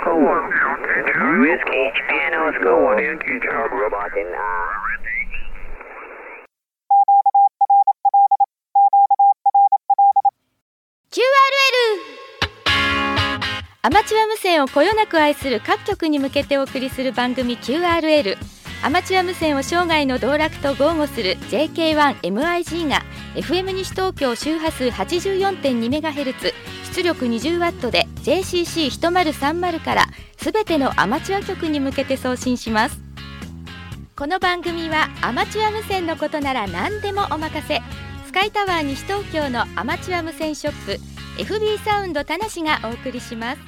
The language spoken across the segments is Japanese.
アマチュア無線をこよなく愛する各局に向けてお送りする番組 QRL。 アマチュア無線を生涯の道楽と豪語する JK1MIG が FM 西東京周波数 84.2MHz 出力 20W で JCC1030 からすべてのアマチュア局に向けて送信します。この番組はアマチュア無線のことなら何でもお任せ、スカイタワー西東京のアマチュア無線ショップ FB サウンド田無がお送りします。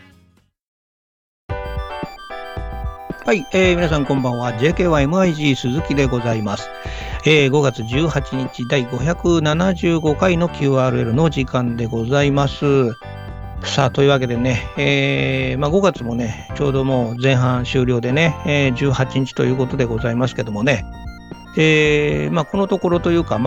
はい、皆さんこんばんは。 JK1MIG 鈴木でございます。5月18日第575回の QRL の時間でございます。さあ、というわけでね、5月もねちょうどもう前半終了でね、18日ということでございますけどもね、このところというか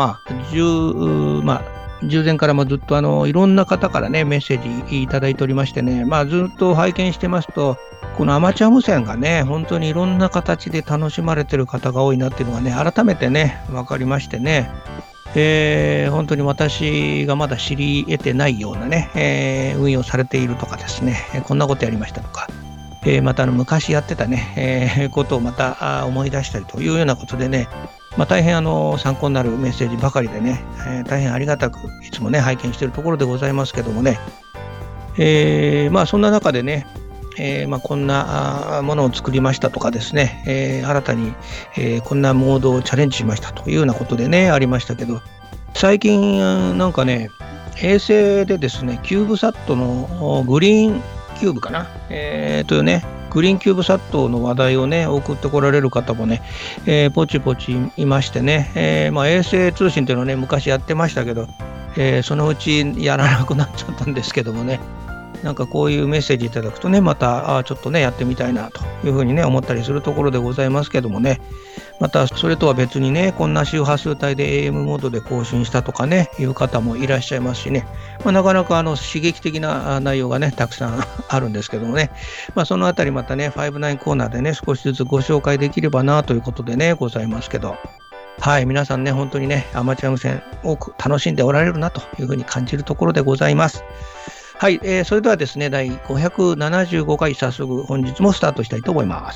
従前からずっといろんな方からねメッセージいただいておりましてね、ずっと拝見してますと、このアマチュア無線がね本当にいろんな形で楽しまれてる方が多いなっていうのがね改めてね分かりましてね、本当に私がまだ知り得てないようなね、運用されているとかですね、こんなことやりましたとか、また昔やってたね、ことをまた思い出したりというようなことでね、大変参考になるメッセージばかりでね、大変ありがたくいつもね拝見しているところでございますけどもね、そんな中でね、こんなものを作りましたとかですね、新たに、こんなモードをチャレンジしましたというようなことでねありましたけど、最近なんかね衛星でですねキューブサットのグリーンキューブかな、というねグリーンキューブサットの話題をね送ってこられる方もね、ポチポチいましてね、衛星通信というのをね昔やってましたけど、そのうちやらなくなっちゃったんですけどもね、なんかこういうメッセージいただくとねまたちょっとねやってみたいなというふうにね思ったりするところでございますけどもね、またそれとは別にねこんな周波数帯で AM モードで更新したとかねいう方もいらっしゃいますしね、なかなか刺激的な内容がねたくさんあるんですけどもね、そのあたりまたね59コーナーでね少しずつご紹介できればなということでねございますけど、はい、皆さんね本当にねアマチュア無線多く楽しんでおられるなというふうに感じるところでございます。はい、それではですね第575回早速本日もスタートしたいと思います。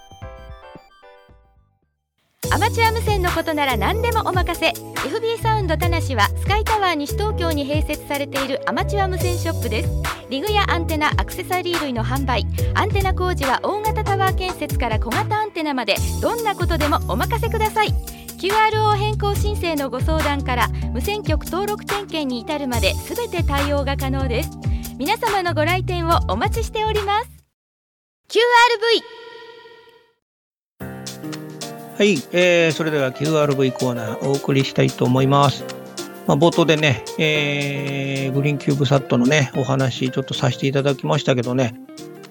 アマチュア無線のことなら何でもお任せ、 FB サウンド田無はスカイタワー西東京に併設されているアマチュア無線ショップです。リグやアンテナ、アクセサリー類の販売、アンテナ工事は大型タワー建設から小型アンテナまでどんなことでもお任せください。 QRO 変更申請のご相談から無線局登録点検に至るまで全て対応が可能です。皆様のご来店をお待ちしております。 QRV。 はい、それでは QRV コーナーお送りしたいと思います。冒頭でね、グリーンキューブサットのねお話ちょっとさせていただきましたけどね、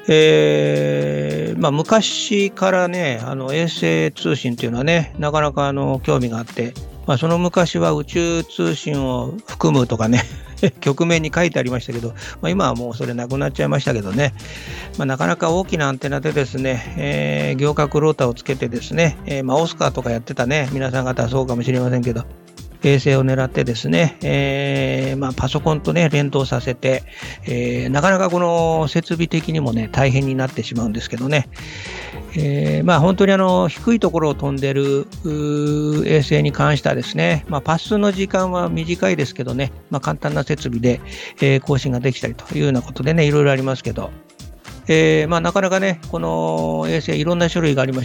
昔からね衛星通信っていうのはねなかなか興味があって、その昔は宇宙通信を含むとかね局名に書いてありましたけど、今はもうそれなくなっちゃいましたけどね、なかなか大きなアンテナでですね、行角ローターをつけてですね、オスカーとかやってたね皆さん方はそうかもしれませんけど、衛星を狙ってですね、パソコンとね連動させて、なかなかこの設備的にもね大変になってしまうんですけどね、本当に低いところを飛んでる衛星に関してはですね、パスの時間は短いですけどね、簡単な設備で、更新ができたりというようなことでねいろいろありますけど、なかなかねこの衛星いろんな種類がありまして、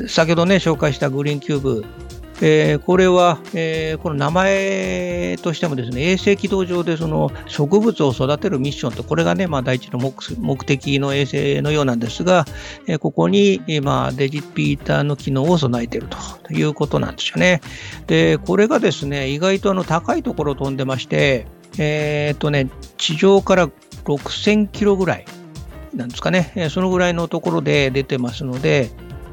先ほどね紹介したグリーンキューブ、これは、この名前としてもですね衛星軌道上でその植物を育てるミッションと、これがね、第一の目的の衛星のようなんですが、ここに、デジピーターの機能を備えているということなんですよね。でこれがですね意外と高いところを飛んでまして、地上から6000キロぐらいなんですかね、そのぐらいのところで出てますので、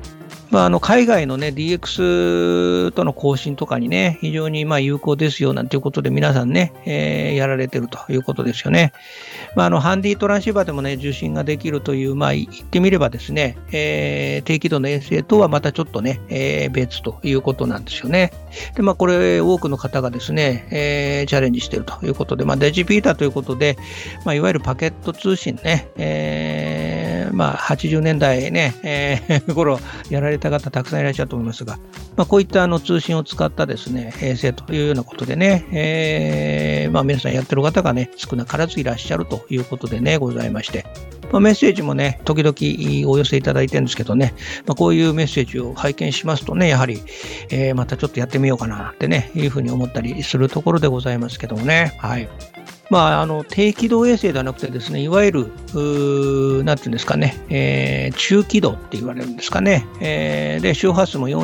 海外のね、DX との更新とかにね、非常に有効ですよなんていうことで皆さんね、やられてるということですよね。ハンディトランシーバーでもね、受信ができるという、言ってみればですね、低輝度の衛星とはまたちょっとね、別ということなんですよね。で、これ多くの方がですね、チャレンジしているということで、デジピータということで、いわゆるパケット通信ね、80年代ね、頃やられた方たくさんいらっしゃると思いますが、こういった通信を使ったですね、衛星というようなことでね、皆さんやってる方がね、少なからずいらっしゃるということでね、ございまして、メッセージもね、時々お寄せいただいてるんですけどね、こういうメッセージを拝見しますとね、やはり、またちょっとやってみようかなってね、いうふうに思ったりするところでございますけどもね。はい。低軌道衛星ではなくてですね、いわゆる、なんていうんですかね、中軌道って言われるんですかね。で、周波数も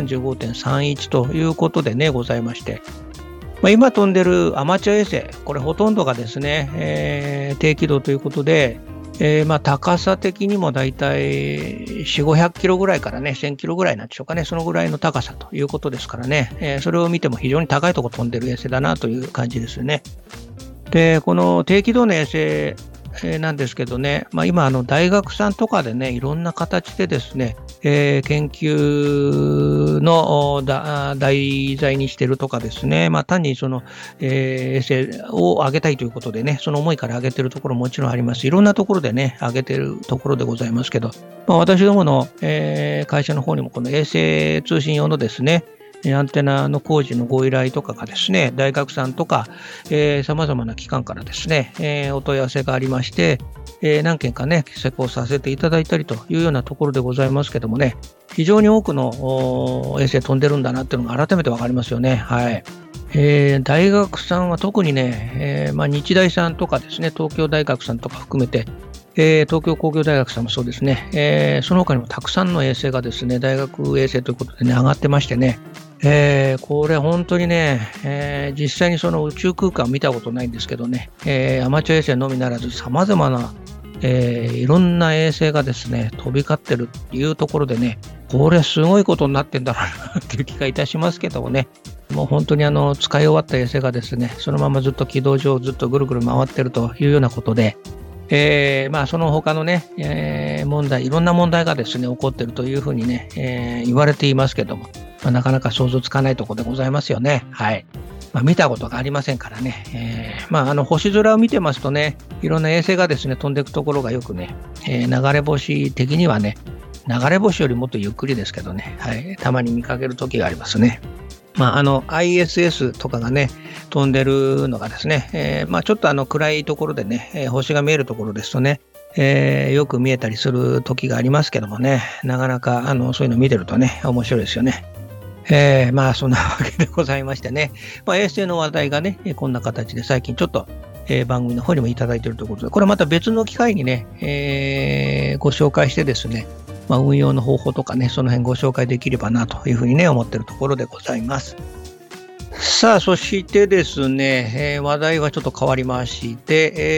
435.31 ということでね、ございまして、今飛んでるアマチュア衛星、これほとんどがですね、低軌道ということで、高さ的にもだいたい4、500キロぐらいからね、1000キロぐらいなんでしょうかね、そのぐらいの高さということですからね、それを見ても非常に高いところ飛んでる衛星だなという感じですよね。で、この低軌道の衛星なんですけどね、今大学さんとかでね、いろんな形でですね、研究の題材にしてるとかですね、単にその、衛星を上げたいということでね、その思いから上げてるところももちろんあります。いろんなところでね、上げてるところでございますけど、私どもの、会社の方にもこの衛星通信用のですね、アンテナの工事のご依頼とかがですね、大学さんとか、様々な機関からですね、お問い合わせがありまして、何件かね、施工させていただいたりというようなところでございますけどもね、非常に多くの衛星飛んでるんだなっていうのが改めてわかりますよね。はい。大学さんは特にね、日大さんとかですね、東京大学さんとか含めて、東京工業大学さんもそうですね、その他にもたくさんの衛星がですね、大学衛星ということでね、上がってましてね、これ本当にね、実際にその宇宙空間を見たことないんですけどね、アマチュア衛星のみならず様々な、いろんな衛星がですね、飛び交ってるっていうところでね、これすごいことになってんだろうなっていう気がいたしますけどもね、もう本当に使い終わった衛星がですね、そのままずっと軌道上ずっとぐるぐる回ってるというようなことで、その他のね、いろんな問題がですね、起こっているというふうにね、言われていますけども、なかなか想像つかないところでございますよね。はい。見たことがありませんからね。星空を見てますとね、いろんな衛星がですね、飛んでいくところがよくね、流れ星的にはね、流れ星よりもっとゆっくりですけどね、はい、たまに見かける時がありますね。ISS とかがね、飛んでるのがですね、ちょっと暗いところでね、星が見えるところですとね、よく見えたりする時がありますけどもね、なかなかそういうの見てるとね、面白いですよね。そんなわけでございましてね、衛星の話題がね、こんな形で最近ちょっと、番組の方にもいただいているということで、これまた別の機会にね、ご紹介してですね、運用の方法とかね、その辺ご紹介できればなというふうにね、思っているところでございます。さあ、そしてですね、話題はちょっと変わりまして、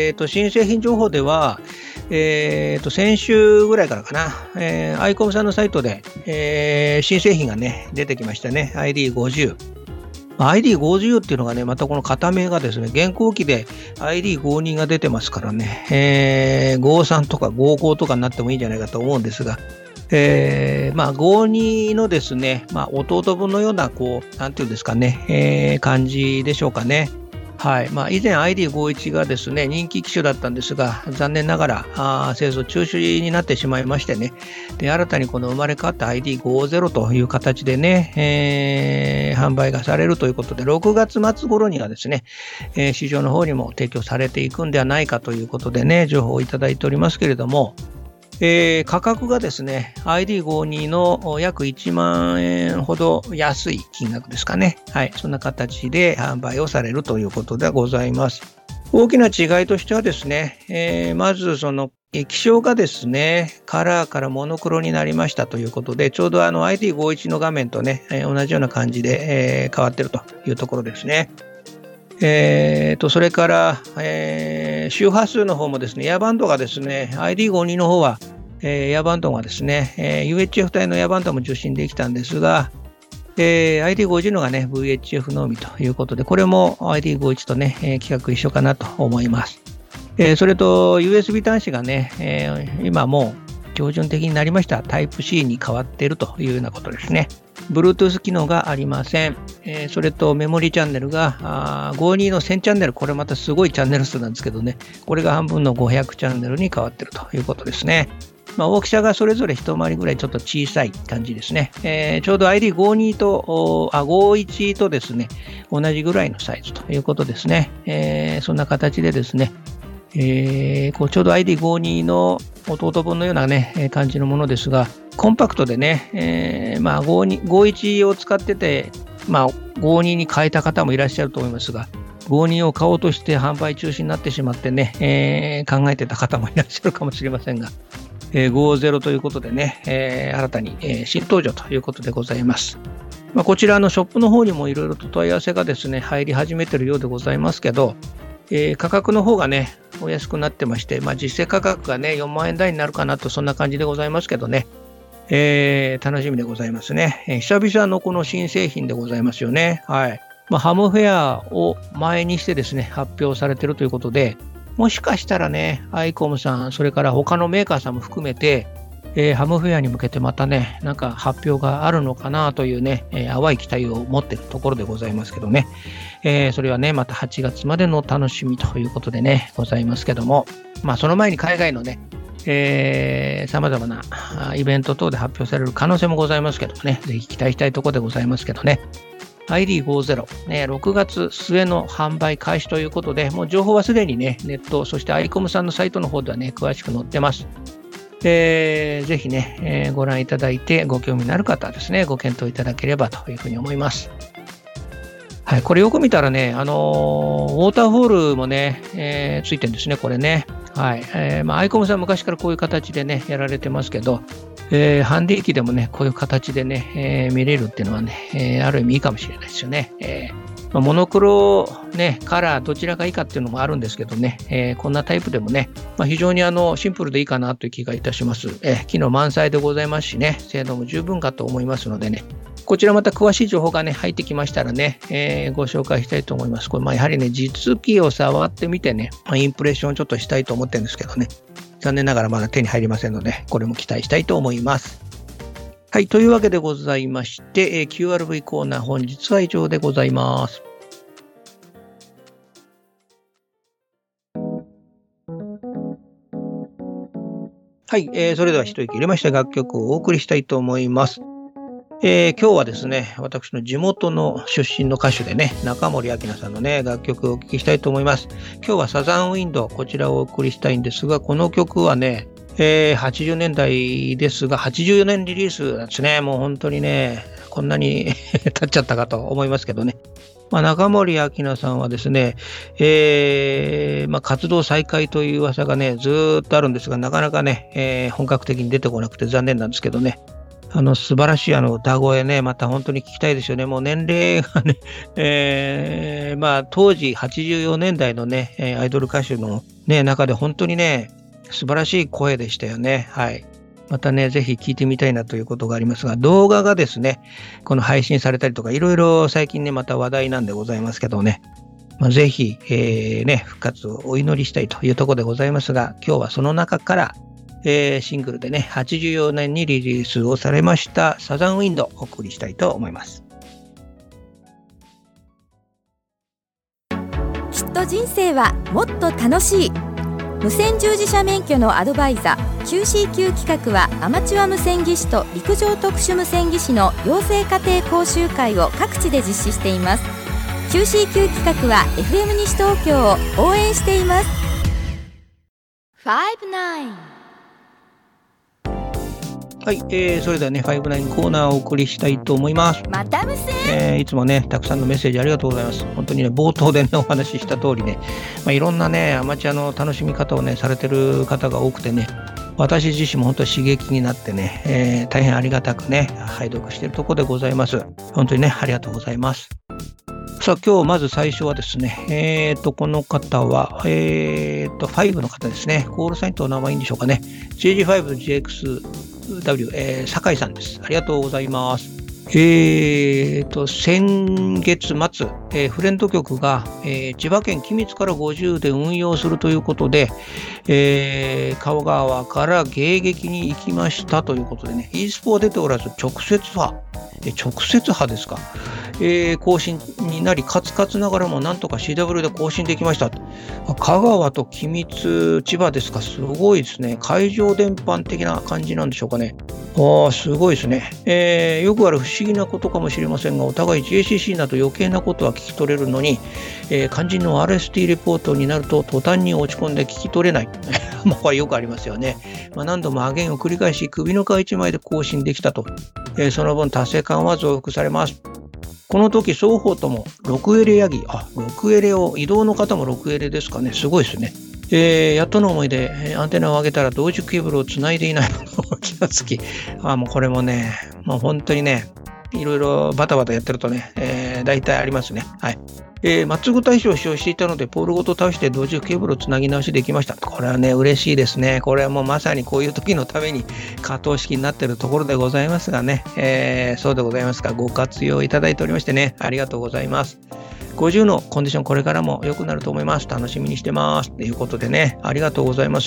新製品情報では、先週ぐらいからかな、アイコムさんのサイトで、新製品がね、出てきましたね。ID50。ID50 っていうのがね、またこの型名がですね、現行機で ID52 が出てますからね、53とか55とかになってもいいんじゃないかと思うんですが、52のですね、弟分のような、なんていうんですかね、感じでしょうかね。はい。以前 ID51 がですね、人気機種だったんですが、残念ながら製造中止になってしまいましてね、で、新たにこの生まれ変わった ID50 という形でね、販売がされるということで、6月末頃にはですね、市場の方にも提供されていくんではないかということでね、情報をいただいておりますけれども、価格がですね、ID52 の約1万円ほど安い金額ですかね。はい。そんな形で販売をされるということでございます。大きな違いとしてはですね、まずその液晶がですね、カラーからモノクロになりましたということで、ちょうどID51 の画面とね、同じような感じで、変わっているというところですね。それから、周波数の方もですね、エアバンドがですね、ID52 の方はエアバンドがですね、UHF 帯のエアバンドも受信できたんですが、ID50 のがね、VHF のみということで、これも ID51 とね、規格一緒かなと思います。それと USB 端子がね、今もう標準的になりました Type-C に変わっているというようなことですね。Bluetooth 機能がありません。それとメモリチャンネルが52の1000チャンネル、これまたすごいチャンネル数なんですけどね、これが半分の500チャンネルに変わっているということですね。大きさがそれぞれ一回りぐらいちょっと小さい感じですね。ちょうど ID52 と51とですね、同じぐらいのサイズということですね。そんな形でですね、ちょうど ID52 の弟分のようなね、感じのものですが、コンパクトでね、51を使ってて、52に変えた方もいらっしゃると思いますが、52を買おうとして販売中止になってしまってね、考えてた方もいらっしゃるかもしれませんが、50ということでね、新たに、新登場ということでございます。こちらのショップの方にもいろいろと問い合わせがですね、入り始めているようでございますけど、価格の方がね、お安くなってまして、実勢価格がね、4万円台になるかなと、そんな感じでございますけどね、楽しみでございますね。久々のこの新製品でございますよね。はい。ハムフェアを前にしてですね、発表されているということで、もしかしたらね、アイコムさん、それから他のメーカーさんも含めて、ハムフェアに向けてまたね、なんか発表があるのかなというね、淡い期待を持っているところでございますけどね。それはね、また8月までの楽しみということでね、ございますけども、その前に海外のね、様々なイベント等で発表される可能性もございますけどもね、ぜひ期待したいところでございますけどね。ID50、6月末の販売開始ということで、もう情報はすでにね、ネット、そしてアイコムさんのサイトの方ではね、詳しく載ってます。ぜひね、ご覧いただいて、ご興味のある方はですね、ご検討いただければというふうに思います。はい、これよく見たらね、ウォーターフォールもね、ついてるんですね、これね。はい。アイコムさん昔からこういう形でね、やられてますけど、ハンディ機でもね、こういう形でね、見れるっていうのはね、ある意味いいかもしれないですよね。モノクロ、ね、カラーどちらがいいかっていうのもあるんですけどね、こんなタイプでもね、非常にシンプルでいいかなという気がいたします。機能満載でございますしね、性能も十分かと思いますのでね、こちらまた詳しい情報がね、入ってきましたらね、ご紹介したいと思います。これやはりね、実機を触ってみてね、インプレッションをちょっとしたいと思ってるんですけどね、残念ながらまだ手に入りませんので、これも期待したいと思います。はい、というわけでございまして、QRV コーナー本日は以上でございます。はい、それでは一息入れました楽曲をお送りしたいと思います。今日はですね、私の地元の出身の歌手でね、中森明菜さんのね、楽曲をお聴きしたいと思います。今日はサザンウィンド、こちらをお送りしたいんですが、この曲はね、80年代ですが、84年リリースなんですね。もう本当にね、こんなに経っちゃったかと思いますけどね。中森明菜さんはですね、活動再開という噂がね、ずーっとあるんですが、なかなかね、本格的に出てこなくて残念なんですけどね。素晴らしい歌声ね、また本当に聞きたいですよね。もう年齢がね、当時84年代のね、アイドル歌手のね、中で本当にね、素晴らしい声でしたよね。はい。またね、ぜひ聞いてみたいなということがありますが、動画がですね、この配信されたりとか、いろいろ最近ね、また話題なんでございますけどね、ぜひ、復活をお祈りしたいというところでございますが、今日はその中から、シングルでね、84年にリリースをされましたサザンウィンドをお送りしたいと思います。 きっと人生はもっと楽しい。無線従事者免許のアドバイザー QCQ 企画は、アマチュア無線技師と陸上特殊無線技師の養成家庭講習会を各地で実施しています。 QCQ 企画は FM 西東京を応援しています。59 はい、それではね、59コーナーをお送りしたいと思います。 また無線、 いつもね、たくさんのメッセージありがとうございます。本当にね、冒頭でね、お話しした通りね、いろんなね、アマチュアの楽しみ方をね、されてる方が多くてね、私自身も本当に刺激になってね、大変ありがたくね、拝読しているところでございます。本当にね、ありがとうございます。 さあ、今日まず最初はですね、この方は、5の方ですね。コールサインとお名前いいんでしょうかね。JG5GXW、酒井さんです。ありがとうございます。先月末、フレンド局が、千葉県君津から50で運用するということで、川川から迎撃に行きましたということでね、e スポは出ておらず直接波ですか、更新になり、カツカツながらもなんとか CW で更新できました。香川と君津、千葉ですか、すごいですね。海上電波的な感じなんでしょうかね。すごいですね。よくある不思議なことかもしれませんが、お互い JCC など余計なことは聞き取れるのに、肝心の RST レポートになると途端に落ち込んで聞き取れない。これよくありますよね。何度もアゲンを繰り返し首の皮一枚で更新できたと。その分達成感は増幅されます。この時双方とも6エレヤギ、6エレを、移動の方も6エレですかね。すごいですね。やっとの思いでアンテナを上げたら同時ケーブルをつないでいないことを気がつき、もうこれもね、もう本当にね、いろいろバタバタやってるとね、大体ありますね。はい。松具対象を使用していたので、ポールごと倒して同時ケーブルをつなぎ直しできました。これはね、嬉しいですね。これはもうまさにこういう時のために可動式になっているところでございますがね、そうでございますが、ご活用いただいておりましてね、ありがとうございます。50のコンディションこれからも良くなると思います。楽しみにしてます。ということでね、ありがとうございます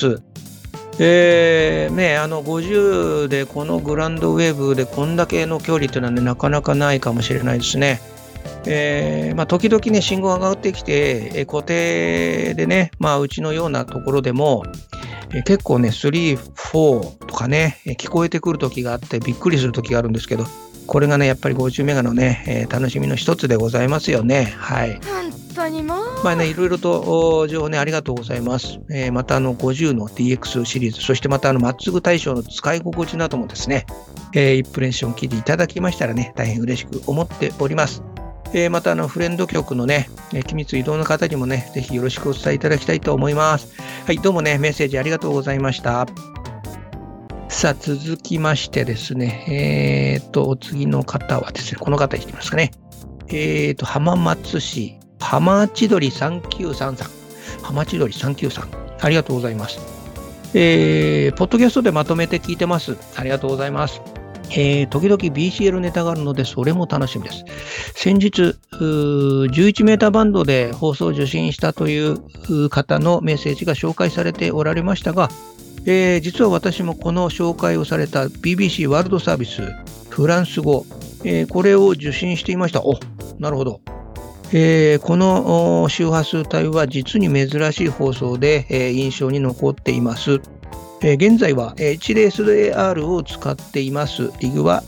。50でこのグランドウェーブでこんだけの距離というのはね、なかなかないかもしれないですね。時々ね、信号が上がってきて、固定でね、うちのようなところでも、結構ね、3、4とかね、聞こえてくる時があってびっくりする時があるんですけど、これがね、やっぱり50メガのね、楽しみの一つでございますよね。はい。 本当にもう。 いろいろと情報ね、ありがとうございます。また50の DX シリーズ、そしてまた松具大将の使い心地などもですね、インプレッション聞いていただきましたらね、大変嬉しく思っております。またフレンド局のね、君津移動の方にもね、ぜひよろしくお伝えいただきたいと思います。はい、どうもね、メッセージありがとうございました。さあ、続きましてですね、お次の方はですね、この方いきますかね。浜松市、浜千鳥393さん。浜千鳥393。ありがとうございます。ポッドキャストでまとめて聞いてます。ありがとうございます。時々 BCL ネタがあるので、それも楽しみです。先日、11メーターバンドで放送を受信したという方のメッセージが紹介されておられましたが、実は私もこの紹介をされた BBC ワールドサービスフランス語、これを受信していました。なるほど。この周波数帯は実に珍しい放送で、印象に残っています。現在は HDSAR を使っています。リグは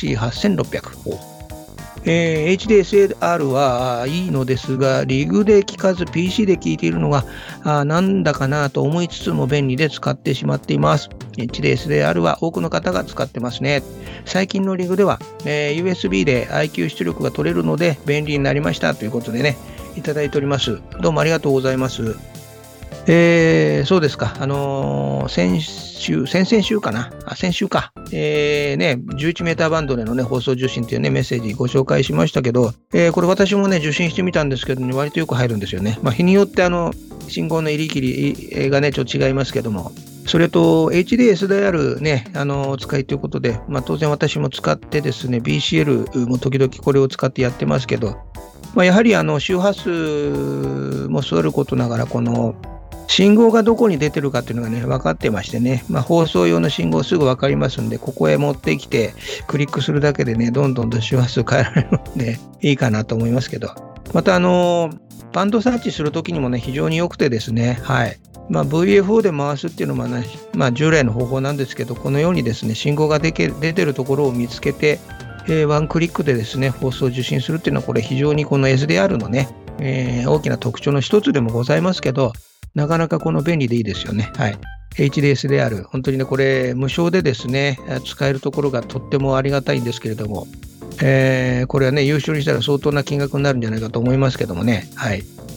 IC8600。HDSAR はいいのですが、リグで聞かず PC で聞いているのがなんだかなと思いつつも便利で使ってしまっています。HDSAR は多くの方が使ってますね。最近のリグでは、USB で IQ 出力が取れるので便利になりましたということでね、いただいております。どうもありがとうございます。そうですか。先々週かな。先週か。11メーターバンドでのね、放送受信というね、メッセージご紹介しましたけど、これ私もね、受信してみたんですけど、ね、割とよく入るんですよね。日によって信号の入り切りがね、ちょっと違いますけども、それと HDSAR ね、お使いということで、当然私も使ってですね、BCL も時々これを使ってやってますけど、やはり周波数もそうあることながら、この信号がどこに出てるかっていうのがね、分かってましてね、放送用の信号すぐ分かりますんで、ここへ持ってきてクリックするだけでね、どんどんと周波数変えられるのでいいかなと思いますけど、またバンドサーチするときにもね、非常に良くてですね、はい。VFO で回すっていうのも、ね、従来の方法なんですけど、このようにですね、信号が出てるところを見つけて、ワンクリックでですね、放送を受信するっていうのは、これ非常にこの SDR のね、大きな特徴の一つでもございますけど、なかなかこの便利でいいですよね。はい。HDSAR、本当にね、これ無償でですね、使えるところがとってもありがたいんですけれども、これはね、優勝にしたら相当な金額になるんじゃないかと思いますけどもね。はい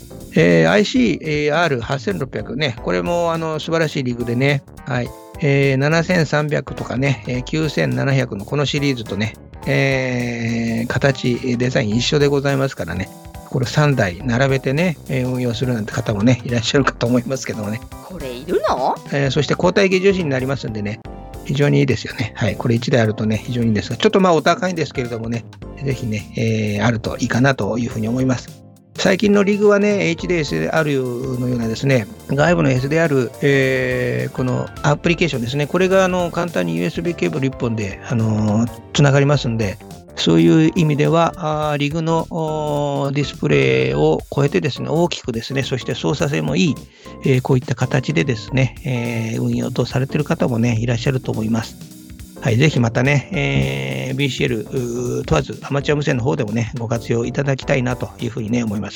。ICR8600 ね、これも素晴らしいリグでね、はい。7300とかね、9700のこのシリーズとね、形、デザイン一緒でございますからね、 これ3台並べてね、運用するなんて方もね、いらっしゃるかと思いますけどもね。 これいるの？ そして交代機重視になりますんでね、非常にいいですよね。はい。これ1台あるとね、非常にいいんですが、ちょっとお高いんですけれどもね、ぜひね、あるといいかなというふうに思います。最近のリグはね、HDSR のようなですね、外部の SDR、このアプリケーションですね、これが簡単に USB ケーブル1本で、つながりますんで、そういう意味では、リグのディスプレイを超えてですね、大きくですね、そして操作性もいい、こういった形でですね、運用とされている方もね、いらっしゃると思います。はい、ぜひまたね、BCL 問わずアマチュア無線の方でもね、ご活用いただきたいなというふうにね、思います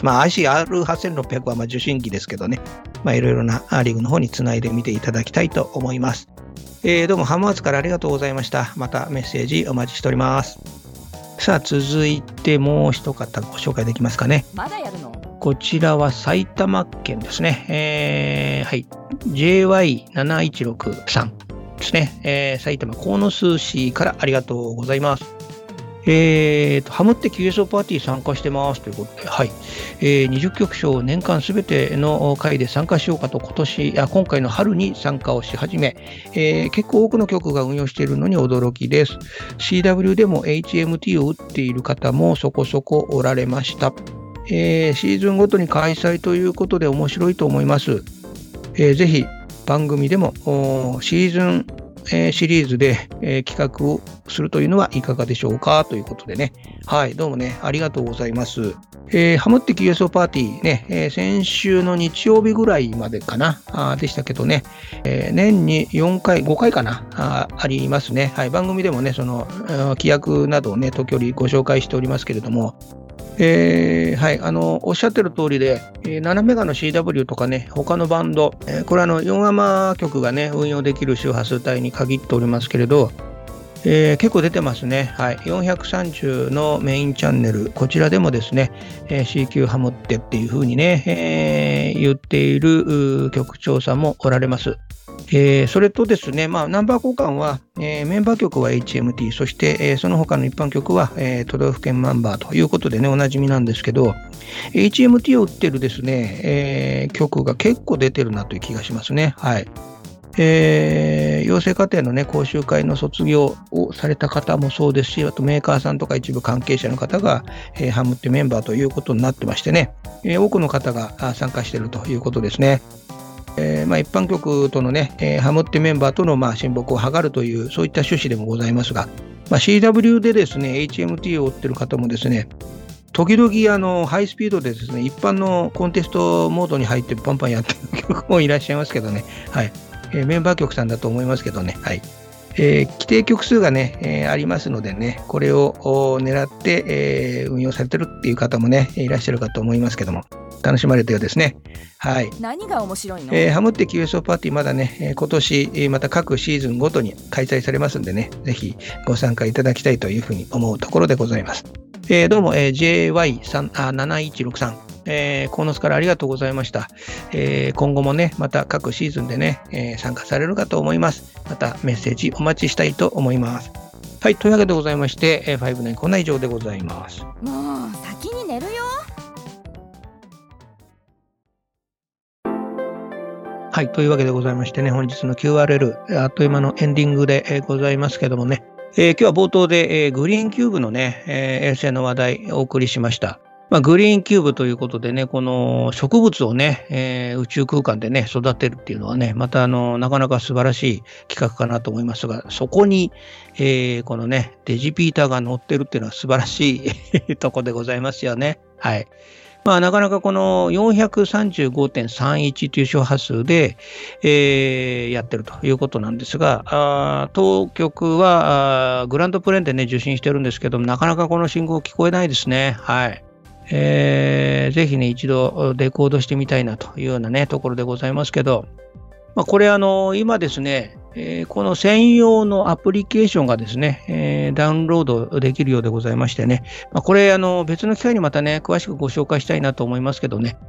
。ICR8600 は受信機ですけどね、いろいろなリグの方につないでみていただきたいと思います。どうも浜松からありがとうございました。またメッセージお待ちしております。さあ、続いてもう一方ご紹介できますかね。 まだやるの？こちらは埼玉県ですね。はい。JY716 さんですね。埼玉鴻巣市からありがとうございます。ハムって QSO パーティー参加してますということで、はい。20曲賞年間すべての回で参加しようかと今回の春に参加をし始め、結構多くの曲が運用しているのに驚きです。CW でも HMT を打っている方もそこそこおられました。シーズンごとに開催ということで面白いと思います。ぜひ番組でもシーズンシリーズで、企画をするというのはいかがでしょうかということでね。はい、どうもね、ありがとうございます。ハムって QSO パーティーね、先週の日曜日ぐらいまでかな、でしたけどね、年に4回、5回かな、ありますね。はい、番組でもね、その、規約などをね、時折ご紹介しておりますけれども、はい、おっしゃってる通りで、7メガの CW とかね、他のバンド、これ4アマ局がね、運用できる周波数帯に限っておりますけれど、結構出てますね。はい。430のメインチャンネル、こちらでもですね、CQ ハムってっていう風にね、言っている局長さんもおられます。それとですね、ナンバー交換は、メンバー局は HMT、そして、その他の一般局は、都道府県ナンバーということでね、おなじみなんですけど、HMT を打ってるですね、局が結構出てるなという気がしますね。はい。養成課程のね、講習会の卒業をされた方もそうですし、あとメーカーさんとか一部関係者の方が、ハムってメンバーということになってましてね、多くの方が参加しているということですね。一般局とのね、ハムってメンバーとの親睦を図るという、そういった趣旨でもございますが、CW でですね、HMT を打ってる方もですね、時々ハイスピードでですね、一般のコンテストモードに入ってパンパンやってる曲もいらっしゃいますけどね、はい。メンバー局さんだと思いますけどね、はい。規定曲数がね、ありますのでね、これを狙って、運用されてるっていう方もね、いらっしゃるかと思いますけども、楽しまれたようですね。はい。 何が面白いの？ ハムって QSO パーティーまだね、今年、また各シーズンごとに開催されますんでね、ぜひご参加いただきたいというふうに思うところでございます。どうも、JY7163、鴻巣からありがとうございました。今後もね、また各シーズンでね、参加されるかと思います。またメッセージお待ちしたいと思います。はい、というわけでございまして、5年こんな以上でございます。 もう先に寝るよ。 はい、というわけでございましてね、本日の QRL、あっという間のエンディングで、ございますけどもね、今日は冒頭で、グリーンキューブのね、衛星の話題をお送りしました。グリーンキューブということでね、この植物をね、宇宙空間でね、育てるっていうのはね、またなかなか素晴らしい企画かなと思いますが、そこに、このね、デジピーターが乗ってるっていうのは素晴らしいとこでございますよね。はい。なかなかこの 435.31 という周波数で、やってるということなんですが、当局はグランドプレーンでね、受信してるんですけども、なかなかこの信号聞こえないですね。はい。ぜひね、一度デコードしてみたいなというようなね、ところでございますけど、これ今ですね、この専用のアプリケーションがですね、ダウンロードできるようでございましてね、これ別の機会にまたね、詳しくご紹介したいなと思いますけどね、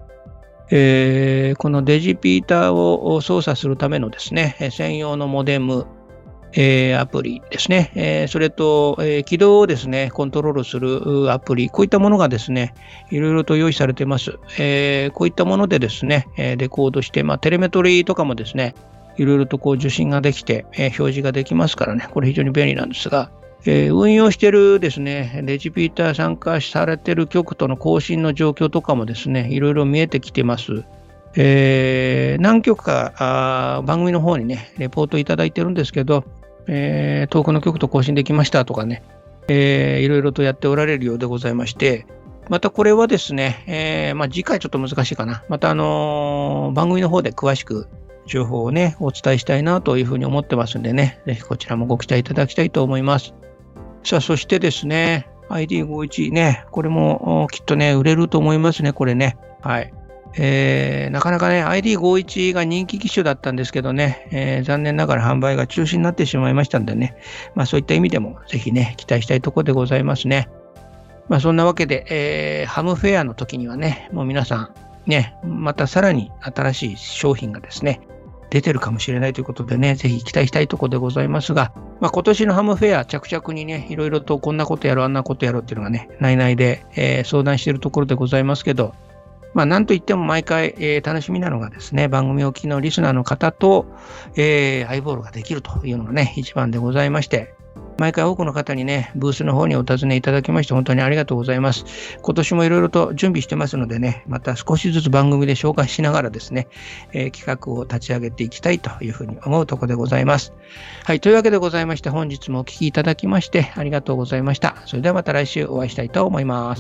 このデジピーターを操作するためのですね、専用のモデム、 アプリですね、それと、軌道をですね、コントロールするアプリ、こういったものがですね、いろいろと用意されています。こういったものでですね、レコードして、テレメトリーとかもですね、いろいろと受信ができて、表示ができますからね、これ非常に便利なんですが、運用しているですね、レジピーター参加されている局との更新の状況とかもですね、いろいろ見えてきてます。何局か番組の方にね、レポートいただいてるんですけど、遠くの局と更新できましたとかね、いろいろとやっておられるようでございまして、またこれはですね、次回ちょっと難しいかな。また番組の方で詳しく情報をね、お伝えしたいなというふうに思ってますんでね、ぜひこちらもご期待いただきたいと思います。さあ、そしてですね、ID51 ね、これもきっとね、売れると思いますね、これね。はい。なかなかね、ID51 が人気機種だったんですけどね、残念ながら販売が中止になってしまいましたんでね、そういった意味でもぜひね、期待したいところでございますね。そんなわけで、ハムフェアの時にはね、もう皆さん、ね、またさらに新しい商品がですね、出てるかもしれないということでね、ぜひ期待したいところでございますが、今年のハムフェア着々にね、いろいろとこんなことやろう、あんなことやろうっていうのがね、内々で、相談しているところでございますけど、なんといっても毎回、楽しみなのがですね、番組お聞きのリスナーの方と、ハイボールができるというのがね、一番でございまして、毎回多くの方にね、ブースの方にお尋ねいただきまして本当にありがとうございます。今年もいろいろと準備してますのでね、また少しずつ番組で紹介しながらですね、企画を立ち上げていきたいというふうに思うところでございます。はい、というわけでございまして本日もお聞きいただきましてありがとうございました。それではまた来週お会いしたいと思います。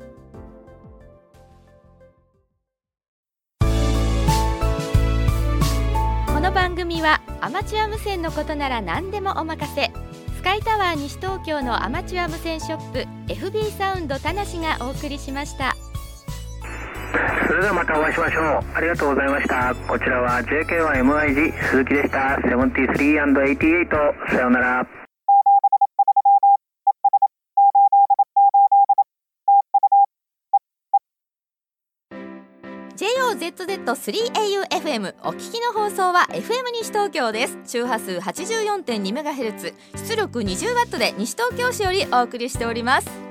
この番組はアマチュア無線のことなら何でもお任せ、スカイタワー西東京のアマチュア無線ショップ FB サウンド田無がお送りしました。 それではまたお会いしましょう。ありがとうございました。こちらは JK1MIG 鈴木でした。 73&88 さようなら。 JOZZ3AUFM お聞きの放送は FM 西東京です。周波数 84.2MHz 出力 20W で西東京市よりお送りしております。